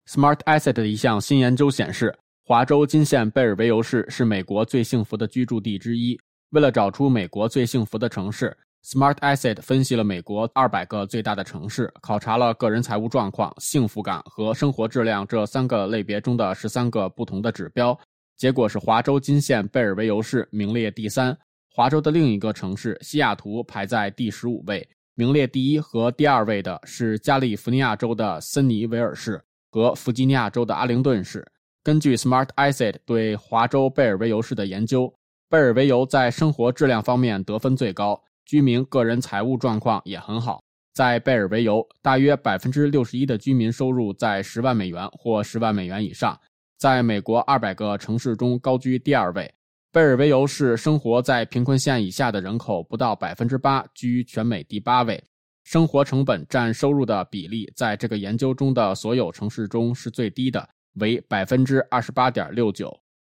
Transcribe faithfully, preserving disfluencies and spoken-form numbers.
SmartAsset 的一项新研究显示，华州金县贝尔维尤市是美国最幸福的居住地之一。为了找出美国最幸福的城市， SmartAsset 分析了美国二百个最大的城市，考察了个人财务状况、幸福感和生活质量这三个类别中的十三个不同的指标。结果是华州金县贝尔维尤市名列第三，华州的另一个城市西雅图排在第十五位，名列第一和第二位的是加利福尼亚州的森尼维尔市和弗吉尼亚州的阿灵顿市。根据 SmartAsset 对华州贝尔维尤市的研究，贝尔维尤在生活质量方面得分最高，居民个人财务状况也很好。在贝尔维尤，大约 百分之六十一 的居民收入在十万美元或十万美元以上，在美国二百个城市中高居第二位。贝尔维尤市生活在贫困线以下的人口不到 百分之八， 居全美第八位。生活成本占收入的比例在这个研究中的所有城市中是最低的，为 百分之二十八点六九。